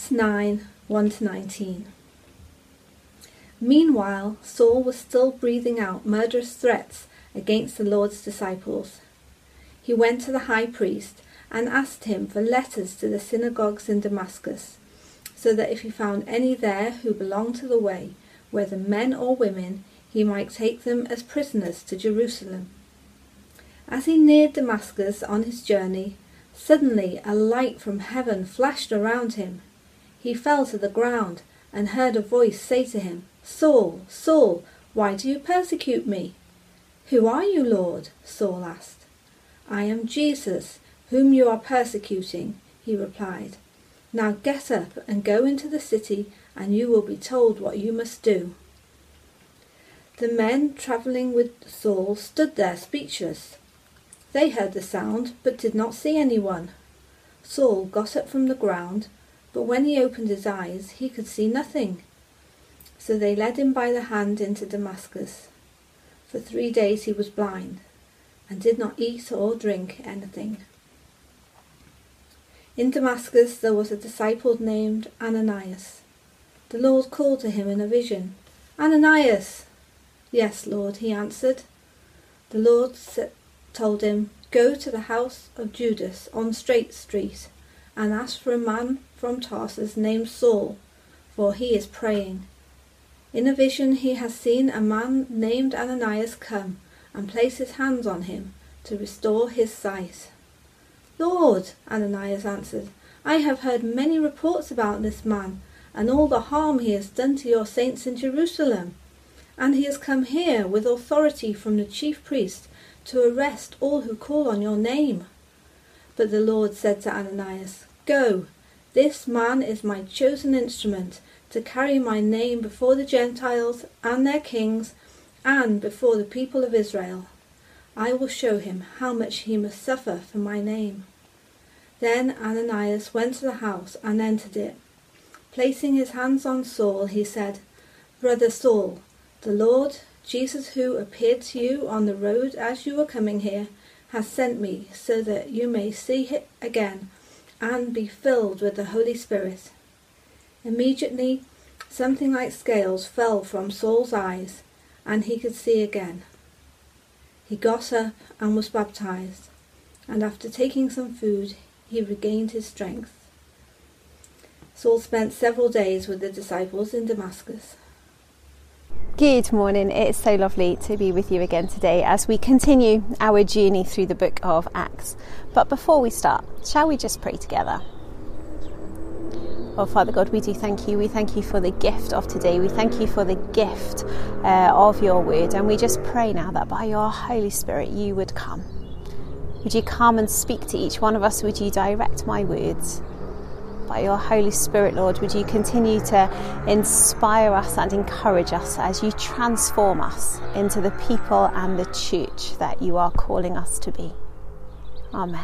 Acts 9, 1-19. Meanwhile, Saul was still breathing out murderous threats against the Lord's disciples. He went to the high priest and asked him for letters to the synagogues in Damascus, so that if he found any there who belonged to the way, whether men or women, he might take them as prisoners to Jerusalem. As he neared Damascus on his journey, suddenly a light from heaven flashed around him. He fell to the ground and heard a voice say to him, "Saul, Saul, why do you persecute me?" "Who are you, Lord?" Saul asked. "I am Jesus, whom you are persecuting," he replied. "Now get up and go into the city, and you will be told what you must do." The men travelling with Saul stood there speechless. They heard the sound, but did not see anyone. Saul got up from the ground, but when he opened his eyes, he could see nothing. So they led him by the hand into Damascus. For 3 days he was blind, and did not eat or drink anything. In Damascus there was a disciple named Ananias. The Lord called to him in a vision, "Ananias!" "Yes, Lord," he answered. The Lord told him, "Go to the house of Judas on Straight Street, and ask for a man from Tarsus named Saul, for he is praying. In a vision he has seen a man named Ananias come and place his hands on him to restore his sight." "Lord," Ananias answered, "I have heard many reports about this man and all the harm he has done to your saints in Jerusalem. And he has come here with authority from the chief priest to arrest all who call on your name." But the Lord said to Ananias, "Go, this man is my chosen instrument to carry my name before the Gentiles and their kings and before the people of Israel. I will show him how much he must suffer for my name." Then Ananias went to the house and entered it. Placing his hands on Saul, he said, "Brother Saul, the Lord Jesus, who appeared to you on the road as you were coming here, has sent me so that you may see it again and be filled with the Holy Spirit." Immediately something like scales fell from Saul's eyes, and he could see again. He got up and was baptized, and after taking some food, he regained his strength. Saul spent several days with the disciples in Damascus. Good morning, it's so lovely to be with you again today as we continue our journey through the book of Acts. But before we start, shall we just pray together? Oh, Father God, we do thank you. We thank you for the gift of today. We thank you for the gift of your word. And we just pray now that by your Holy Spirit you would come. Would you come and speak to each one of us? Would you direct my words? By your Holy Spirit, Lord, would you continue to inspire us and encourage us as you transform us into the people and the church that you are calling us to be. Amen.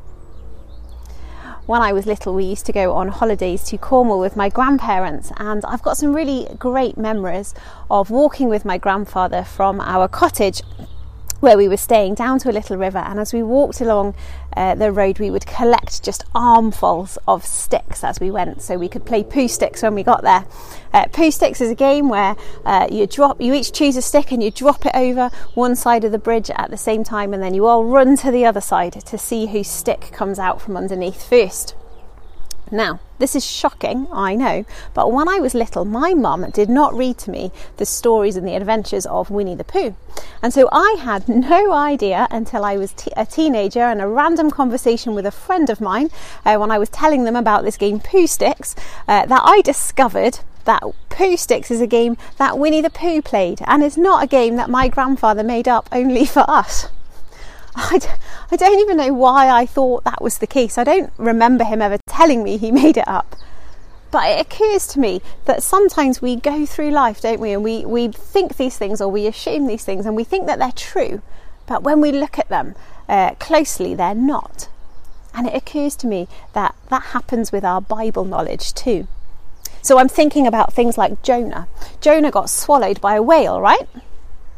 When I was little, we used to go on holidays to Cornwall with my grandparents, and I've got some really great memories of walking with my grandfather from our cottage where we were staying down to a little river, and as we walked along the road we would collect just armfuls of sticks as we went so we could play poo sticks when we got there. Poo sticks is a game where you each choose a stick and you drop it over one side of the bridge at the same time, and then you all run to the other side to see whose stick comes out from underneath first. Now, this is shocking, I know, but when I was little, my mum did not read to me the stories and the adventures of Winnie the Pooh. And so I had no idea until I was a teenager and a random conversation with a friend of mine when I was telling them about this game Pooh Sticks that I discovered that Pooh Sticks is a game that Winnie the Pooh played, and it's not a game that my grandfather made up only for us. I don't even know why I thought that was the case. I don't remember him ever telling me he made it up. But it occurs to me that sometimes we go through life, don't we, and we think these things or we assume these things and we think that they're true, but when we look at them closely, they're not. And it occurs to me that that happens with our Bible knowledge too. So I'm thinking about things like Jonah. Jonah got swallowed by a whale, right?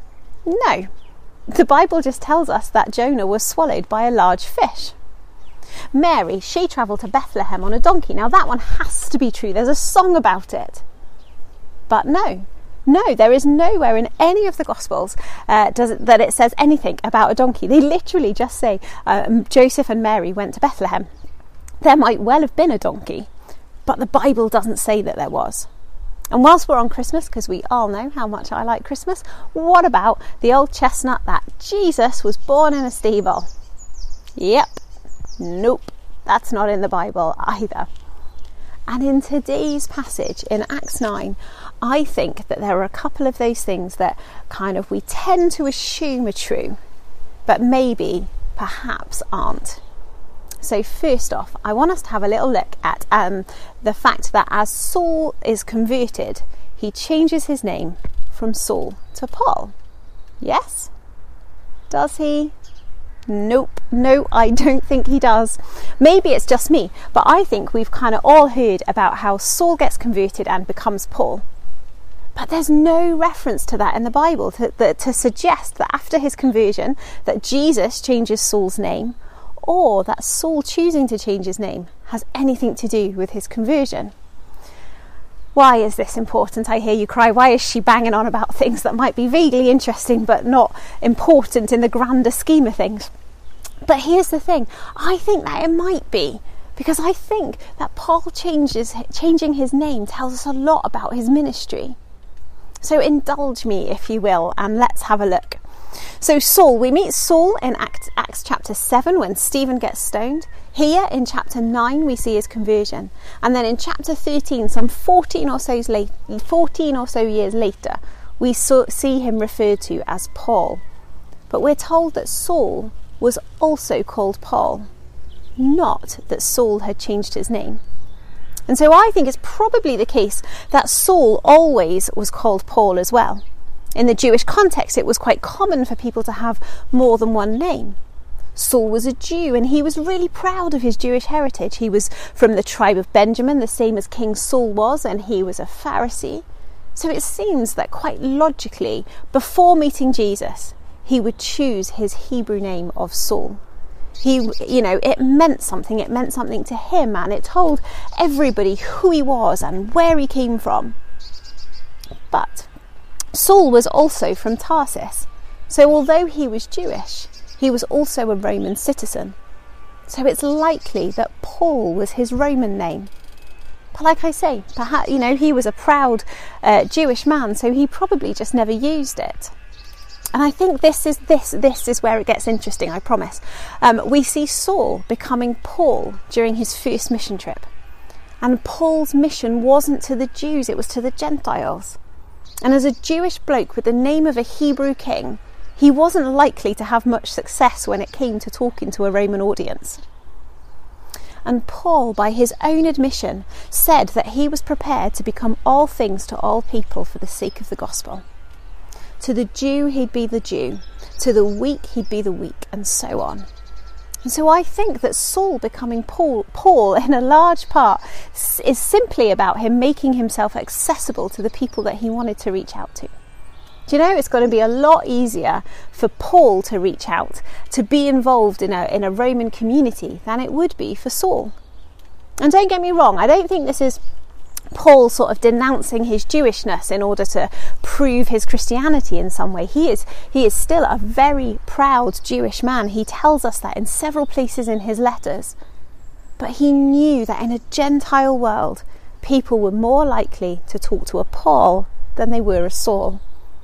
No. The Bible just tells us that Jonah was swallowed by a large fish. Mary, she travelled to Bethlehem on a donkey. Now that one has to be true. There's a song about it. But no, there is nowhere in any of the Gospels that it says anything about a donkey. They literally just say Joseph and Mary went to Bethlehem. There might well have been a donkey, but the Bible doesn't say that there was. And whilst we're on Christmas, because we all know how much I like Christmas, what about the old chestnut that Jesus was born in a stable? Yep, nope, that's not in the Bible either. And in today's passage in Acts 9, I think that there are a couple of those things that kind of we tend to assume are true, but maybe, perhaps aren't. So first off, I want us to have a little look at the fact that as Saul is converted, he changes his name from Saul to Paul. Yes? Does he? Nope. No, I don't think he does. Maybe it's just me, but I think we've kind of all heard about how Saul gets converted and becomes Paul. But there's no reference to that in the Bible to suggest that after his conversion that Jesus changes Saul's name, or that Saul choosing to change his name has anything to do with his conversion. Why is this important? I hear you cry. Why is she banging on about things that might be vaguely interesting but not important in the grander scheme of things? But here's the thing. I think that it might be because I think that Paul changing his name tells us a lot about his ministry. So indulge me, if you will, and let's have a look. So Saul, we meet Saul in Acts chapter 7 when Stephen gets stoned. Here in chapter 9 we see his conversion. And then in chapter 13, some 14 or so years later, we see him referred to as Paul. But we're told that Saul was also called Paul, not that Saul had changed his name. And so I think it's probably the case that Saul always was called Paul as well. In the Jewish context, it was quite common for people to have more than one name. Saul was a Jew and he was really proud of his Jewish heritage. He was from the tribe of Benjamin, the same as King Saul was, and he was a Pharisee. So it seems that quite logically, before meeting Jesus, he would choose his Hebrew name of Saul. It meant something. It meant something to him, and it told everybody who he was and where he came from. But Saul was also from Tarsus, so although he was Jewish, he was also a Roman citizen. So it's likely that Paul was his Roman name. But like I say, perhaps he was a proud Jewish man, so he probably just never used it. And I think this is where it gets interesting, I promise. We see Saul becoming Paul during his first mission trip. And Paul's mission wasn't to the Jews, it was to the Gentiles. And as a Jewish bloke with the name of a Hebrew king, he wasn't likely to have much success when it came to talking to a Roman audience. And Paul, by his own admission, said that he was prepared to become all things to all people for the sake of the gospel. To the Jew, he'd be the Jew. To the weak, he'd be the weak, and so on. And so I think that Saul becoming Paul in a large part is simply about him making himself accessible to the people that he wanted to reach out to. Do you know, it's going to be a lot easier for Paul to reach out, to be involved in a Roman community than it would be for Saul. And don't get me wrong, I don't think this is Paul sort of denouncing his Jewishness in order to prove his Christianity in some way. He is still a very proud Jewish man. He tells us that in several places in his letters. But he knew that in a Gentile world, people were more likely to talk to a Paul than they were a Saul.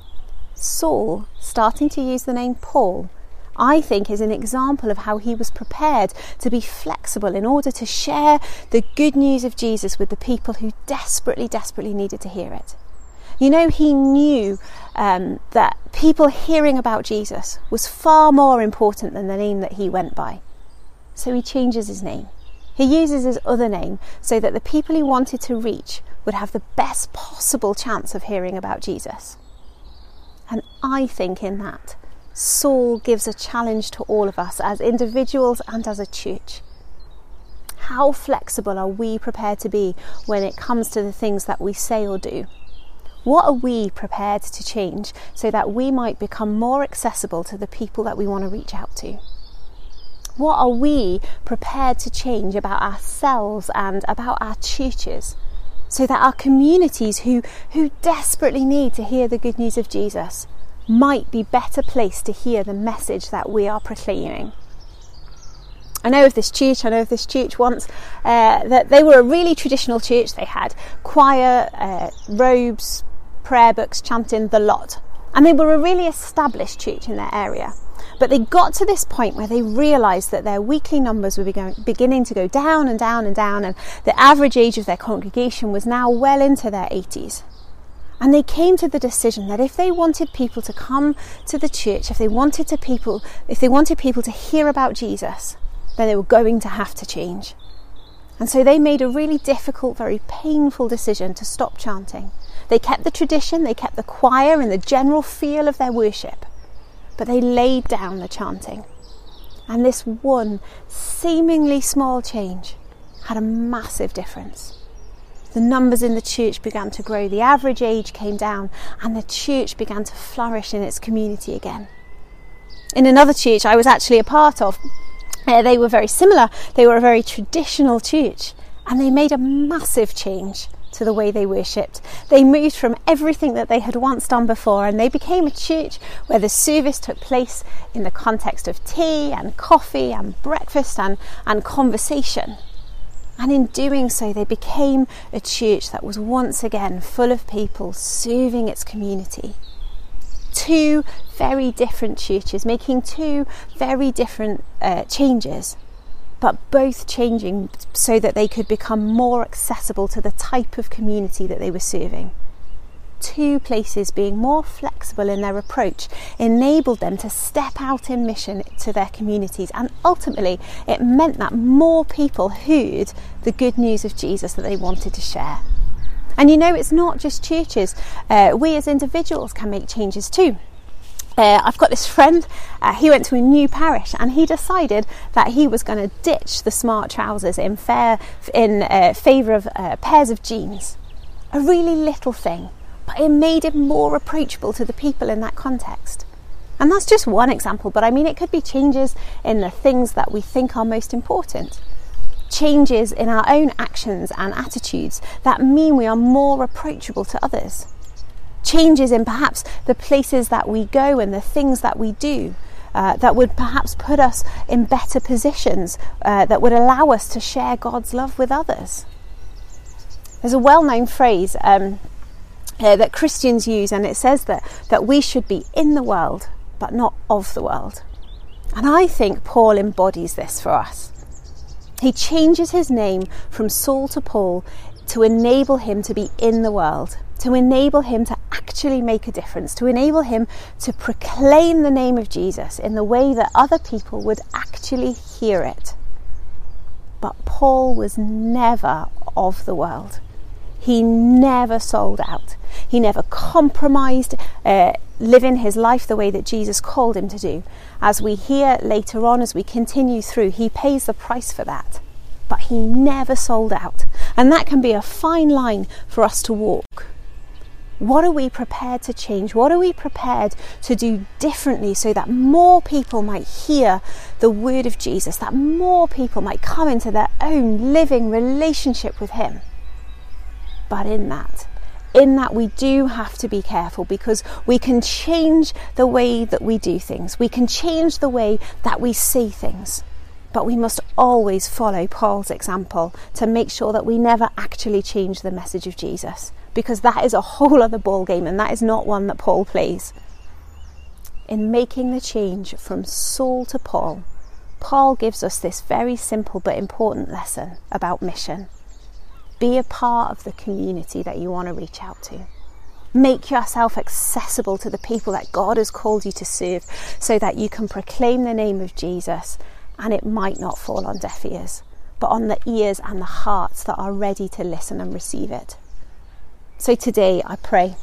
Saul, starting to use the name Paul, I think is an example of how he was prepared to be flexible in order to share the good news of Jesus with the people who desperately needed to hear it. You know, he knew that people hearing about Jesus was far more important than the name that he went by. So he changes his name. He uses his other name so that the people he wanted to reach would have the best possible chance of hearing about Jesus. And I think in that, Saul gives a challenge to all of us as individuals and as a church. How flexible are we prepared to be when it comes to the things that we say or do? What are we prepared to change so that we might become more accessible to the people that we want to reach out to? What are we prepared to change about ourselves and about our churches, so that our communities who desperately need to hear the good news of Jesus might be better placed to hear the message that we are proclaiming? I know of this church once, that they were a really traditional church. They had choir, robes, prayer books, chanting, the lot. And they were a really established church in their area. But they got to this point where they realised that their weekly numbers were beginning to go down and down and down, and the average age of their congregation was now well into their 80s. And they came to the decision that if they wanted people to come to the church, if they wanted people to hear about Jesus, then they were going to have to change. And so they made a really difficult, very painful decision to stop chanting. They kept the tradition, they kept the choir and the general feel of their worship, but they laid down the chanting. And this one seemingly small change had a massive difference. The numbers in the church began to grow, the average age came down, and the church began to flourish in its community again. In another church I was actually a part of, they were very similar. They were a very traditional church, and they made a massive change to the way they worshipped. They moved from everything that they had once done before, and they became a church where the service took place in the context of tea and coffee and breakfast and conversation. And in doing so, they became a church that was once again full of people serving its community. Two very different churches making two very different changes, but both changing so that they could become more accessible to the type of community that they were serving. Two places being more flexible in their approach enabled them to step out in mission to their communities, and ultimately it meant that more people heard the good news of Jesus that they wanted to share. And you know, it's not just churches. We as individuals can make changes too. I've got this friend, he went to a new parish and he decided that he was going to ditch the smart trousers in favour of pairs of jeans. A really little thing, but it made him more approachable to the people in that context. And that's just one example, but I mean, it could be changes in the things that we think are most important. Changes in our own actions and attitudes that mean we are more approachable to others. Changes in perhaps the places that we go and the things that we do that would perhaps put us in better positions, that would allow us to share God's love with others. There's a well-known phrase that Christians use, and it says that we should be in the world but not of the world. And I think Paul embodies this for us. He changes his name from Saul to Paul to enable him to be in the world, to enable him to actually make a difference, to enable him to proclaim the name of Jesus in the way that other people would actually hear it. But Paul was never of the world. He never sold out. He never compromised living his life the way that Jesus called him to do. As we hear later on, as we continue through, he pays the price for that. But he never sold out. And that can be a fine line for us to walk. What are we prepared to change? What are we prepared to do differently so that more people might hear the word of Jesus, that more people might come into their own living relationship with him? But in that we do have to be careful, because we can change the way that we do things. We can change the way that we see things. But we must always follow Paul's example to make sure that we never actually change the message of Jesus, because that is a whole other ballgame, and that is not one that Paul plays. In making the change from Saul to Paul, Paul gives us this very simple but important lesson about mission. Be a part of the community that you want to reach out to. Make yourself accessible to the people that God has called you to serve, so that you can proclaim the name of Jesus, and it might not fall on deaf ears, but on the ears and the hearts that are ready to listen and receive it. So today I pray,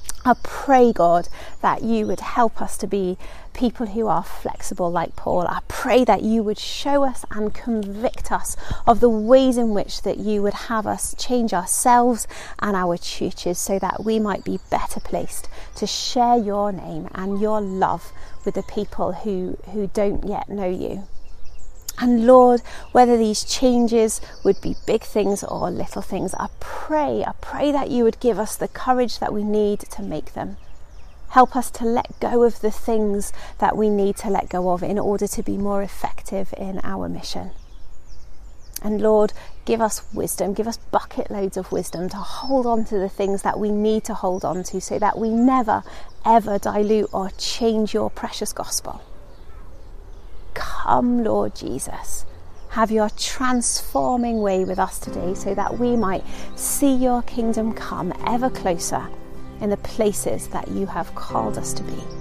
God, that you would help us to be people who are flexible like Paul. I pray that you would show us and convict us of the ways in which that you would have us change ourselves and our churches, so that we might be better placed to share your name and your love with the people who don't yet know you. And Lord, whether these changes would be big things or little things, I pray that you would give us the courage that we need to make them. Help us to let go of the things that we need to let go of in order to be more effective in our mission. And Lord, give us wisdom, give us bucket loads of wisdom to hold on to the things that we need to hold on to so that we never, ever dilute or change your precious gospel. Come, Lord Jesus, have your transforming way with us today so that we might see your kingdom come ever closer in the places that you have called us to be.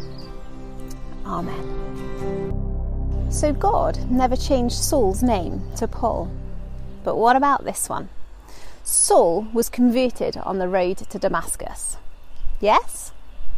Amen. So God never changed Saul's name to Paul. But what about this one? Saul was converted on the road to Damascus. Yes?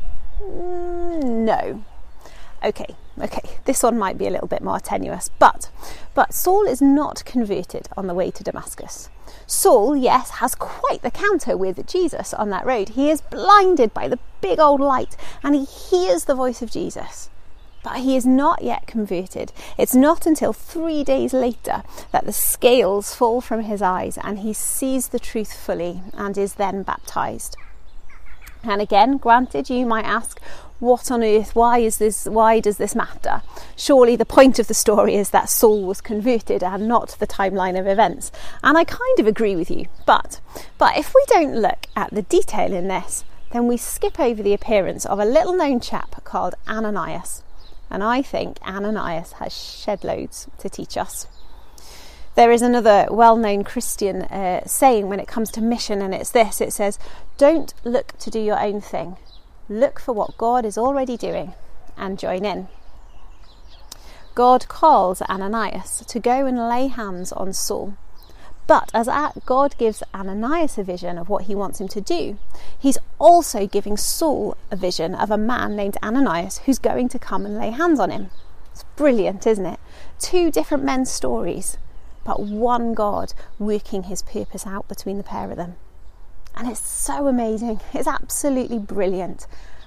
No. Okay, this one might be a little bit more tenuous, but Saul is not converted on the way to Damascus. Saul, yes, has quite the counter with Jesus on that road. He is blinded by the big old light and he hears the voice of Jesus, but he is not yet converted. It's not until 3 days later that the scales fall from his eyes and he sees the truth fully and is then baptized. And again, granted, you might ask, what on earth, why does this matter? Surely the point of the story is that Saul was converted and not the timeline of events. And I kind of agree with you, but if we don't look at the detail in this, then we skip over the appearance of a little known chap called Ananias. And I think Ananias has shed loads to teach us. There is another well-known Christian saying when it comes to mission, and it's this. It says, don't look to do your own thing. Look for what God is already doing and join in. God calls Ananias to go and lay hands on Saul. But as God gives Ananias a vision of what he wants him to do, he's also giving Saul a vision of a man named Ananias who's going to come and lay hands on him. It's brilliant, isn't it? 2 different men's stories, but one God working his purpose out between the pair of them. And it's so amazing. It's absolutely brilliant.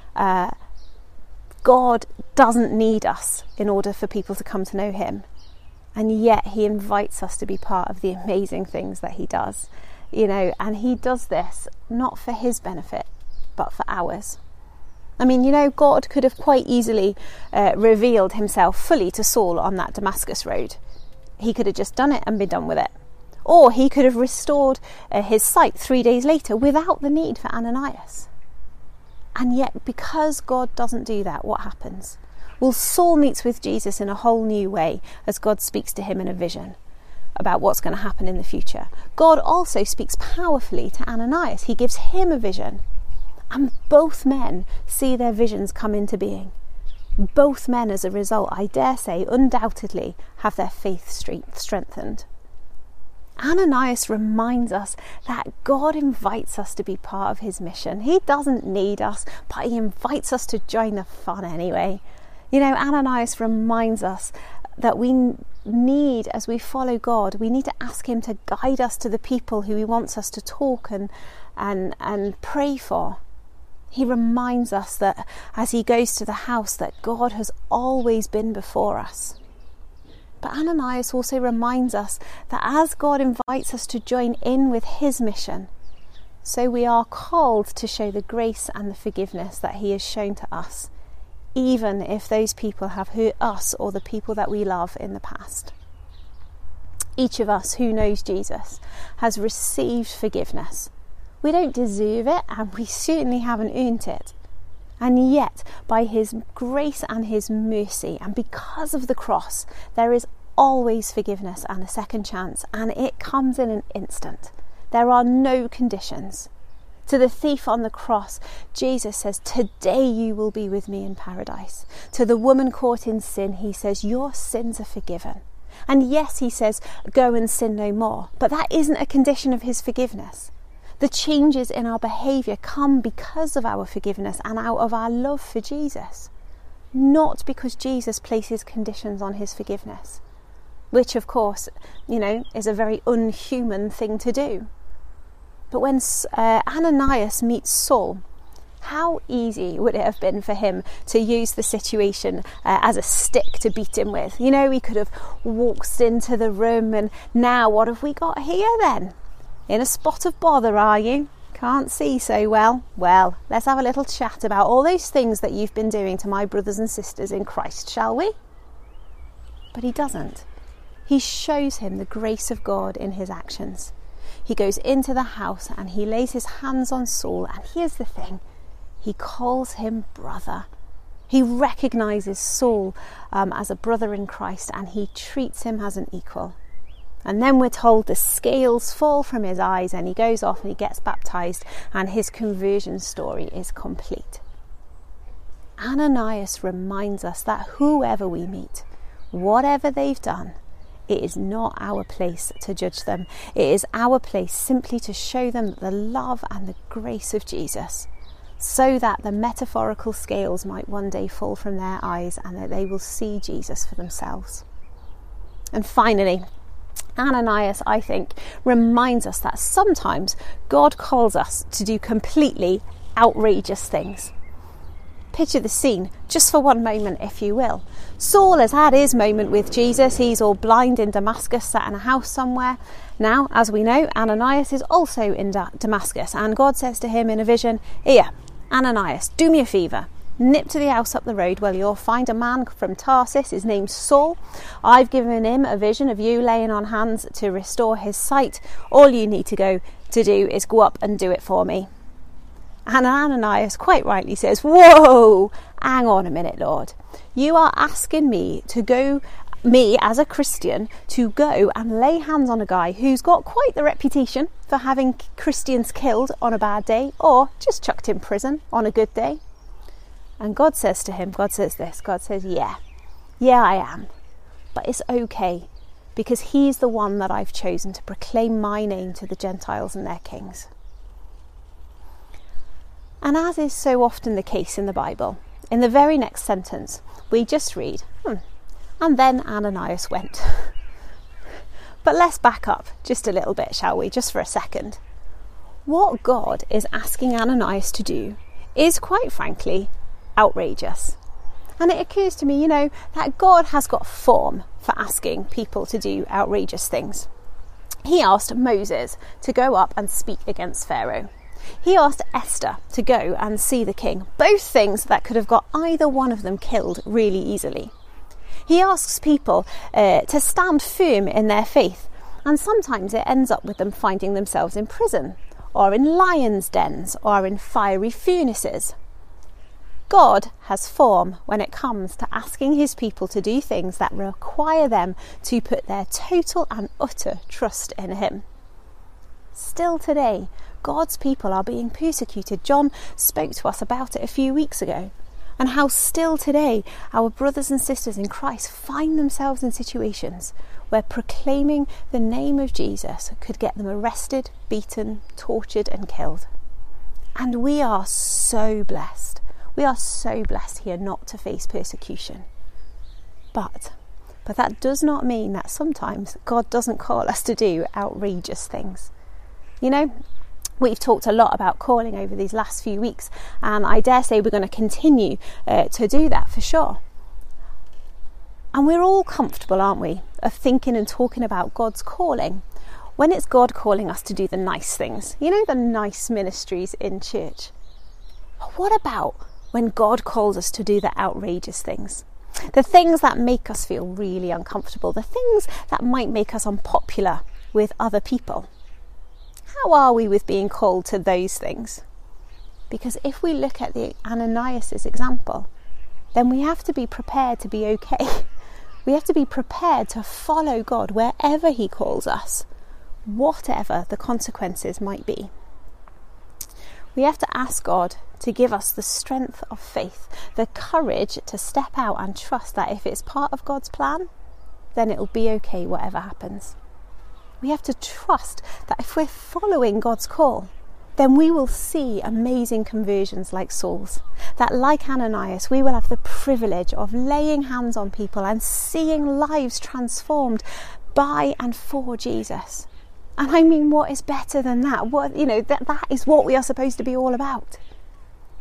God doesn't need us in order for people to come to know him. And yet he invites us to be part of the amazing things that he does. And he does this not for his benefit, but for ours. I mean, God could have quite easily revealed himself fully to Saul on that Damascus road. He could have just done it and been done with it. Or he could have restored his sight 3 days later without the need for Ananias. And yet, because God doesn't do that, what happens? Well, Saul meets with Jesus in a whole new way as God speaks to him in a vision about what's going to happen in the future. God also speaks powerfully to Ananias. He gives him a vision. And both men see their visions come into being. Both men, as a result, I dare say, undoubtedly have their faith strengthened. Ananias reminds us that God invites us to be part of his mission. He doesn't need us, but he invites us to join the fun anyway. Ananias reminds us that we need, as we follow God, we need to ask him to guide us to the people who he wants us to talk and pray for. He reminds us that as he goes to the house, that God has always been before us. But Ananias also reminds us that as God invites us to join in with his mission, so we are called to show the grace and the forgiveness that he has shown to us, even if those people have hurt us or the people that we love in the past. Each of us who knows Jesus has received forgiveness. We don't deserve it, and we certainly haven't earned it. And yet, by his grace and his mercy, and because of the cross, there is always forgiveness and a second chance, and it comes in an instant. There are no conditions. To the thief on the cross, Jesus says, "Today you will be with me in paradise." To the woman caught in sin, he says, "Your sins are forgiven." And yes, he says, "Go and sin no more." But that isn't a condition of his forgiveness. The changes in our behaviour come because of our forgiveness and out of our love for Jesus, not because Jesus places conditions on his forgiveness, which of course, is a very unhuman thing to do. But when Ananias meets Saul, How easy would it have been for him to use the situation as a stick to beat him with? You know, he could have waltzed into the room, and now what have we got here then? In a spot of bother, are you? Can't see so well. Well, let's have a little chat about all those things that you've been doing to my brothers and sisters in Christ, shall we? But he doesn't. He shows him the grace of God in his actions. He goes into the house and he lays his hands on Saul, and here's the thing, he calls him brother. He recognises Saul as a brother in Christ, and he treats him as an equal. And then we're told the scales fall from his eyes and he goes off and he gets baptised, and his conversion story is complete. Ananias reminds us that whoever we meet, whatever they've done, it is not our place to judge them. It is our place simply to show them the love and the grace of Jesus, so that the metaphorical scales might one day fall from their eyes and that they will see Jesus for themselves. And finally, Ananias, I think, reminds us that sometimes God calls us to do completely outrageous things. Picture the scene, just for one moment, if you will. Saul has had his moment with Jesus. He's all blind in Damascus, sat in a house somewhere. Now, as we know, Ananias is also in Damascus, and God says to him in a vision, "Here, Ananias, do me a favour. Nip to the house up the road where you'll find a man from Tarsus. His name's Saul. I've given him a vision of you laying on hands to restore his sight. All you need to do is go up and do it for me." And Ananias quite rightly says, "Whoa, hang on a minute, Lord. You are asking me as a Christian, to go and lay hands on a guy who's got quite the reputation for having Christians killed on a bad day, or just chucked in prison on a good day?" And God says to him, God says, yeah, I am. But it's okay, because he's the one that I've chosen to proclaim my name to the Gentiles and their kings. And as is so often the case in the Bible, in the very next sentence, we just read, and then Ananias went. But let's back up just a little bit, shall we, just for a second. What God is asking Ananias to do is, quite frankly, outrageous. And it occurs to me, that God has got form for asking people to do outrageous things. He asked Moses to go up and speak against Pharaoh. He asked Esther to go and see the king, both things that could have got either one of them killed really easily. He asks people to stand firm in their faith, and sometimes it ends up with them finding themselves in prison, or in lions' dens, or in fiery furnaces. God has form when it comes to asking his people to do things that require them to put their total and utter trust in him. Still today, God's people are being persecuted. John spoke to us about it a few weeks ago, and how still today our brothers and sisters in Christ find themselves in situations where proclaiming the name of Jesus could get them arrested, beaten, tortured and killed. And we are so blessed. We are so blessed here not to face persecution. But that does not mean that sometimes God doesn't call us to do outrageous things. We've talked a lot about calling over these last few weeks, and I dare say we're going to continue to do that for sure. And we're all comfortable, aren't we, of thinking and talking about God's calling when it's God calling us to do the nice things, the nice ministries in church. But what about when God calls us to do the outrageous things? The things that make us feel really uncomfortable, the things that might make us unpopular with other people. How are we with being called to those things? Because if we look at the Ananias' example, then we have to be prepared to be okay. We have to be prepared to follow God wherever he calls us, whatever the consequences might be. We have to ask God to give us the strength of faith, the courage to step out and trust that if it's part of God's plan, then it'll be okay whatever happens. We have to trust that if we're following God's call, then we will see amazing conversions like Saul's. That like Ananias, we will have the privilege of laying hands on people and seeing lives transformed by and for Jesus. And I mean, what is better than that? That is what we are supposed to be all about.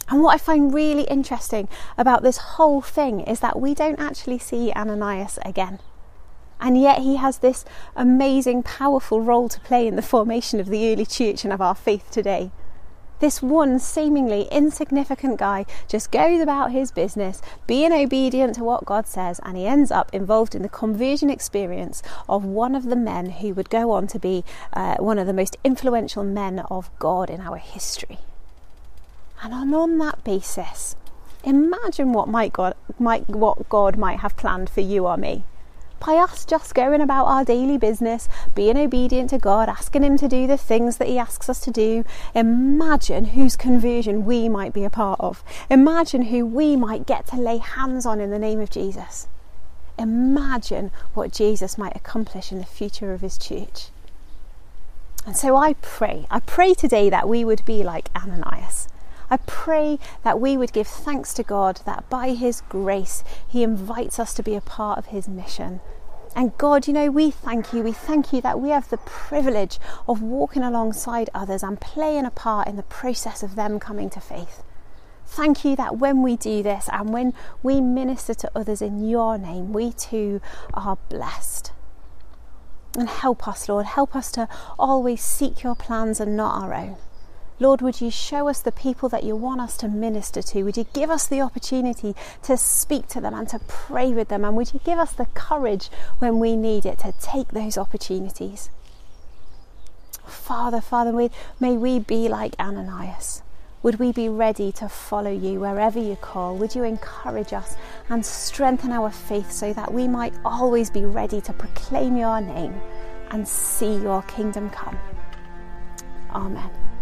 And what I find really interesting about this whole thing is that we don't actually see Ananias again. And yet he has this amazing, powerful role to play in the formation of the early church and of our faith today. This one seemingly insignificant guy just goes about his business, being obedient to what God says, and he ends up involved in the conversion experience of one of the men who would go on to be one of the most influential men of God in our history. And on that basis, imagine what God might have planned for you or me. By us just going about our daily business, being obedient to God, asking him to do the things that he asks us to do, imagine whose conversion we might be a part of. Imagine who we might get to lay hands on in the name of Jesus. Imagine what Jesus might accomplish in the future of his church. And so I pray today that we would be like Ananias. I pray that we would give thanks to God that by his grace he invites us to be a part of his mission. And God, we thank you that we have the privilege of walking alongside others and playing a part in the process of them coming to faith. Thank you that when we do this and when we minister to others in your name, we too are blessed. And help us, Lord, help us to always seek your plans and not our own. Lord, would you show us the people that you want us to minister to? Would you give us the opportunity to speak to them and to pray with them? And would you give us the courage when we need it to take those opportunities? Father, may we be like Ananias. Would we be ready to follow you wherever you call? Would you encourage us and strengthen our faith so that we might always be ready to proclaim your name and see your kingdom come? Amen.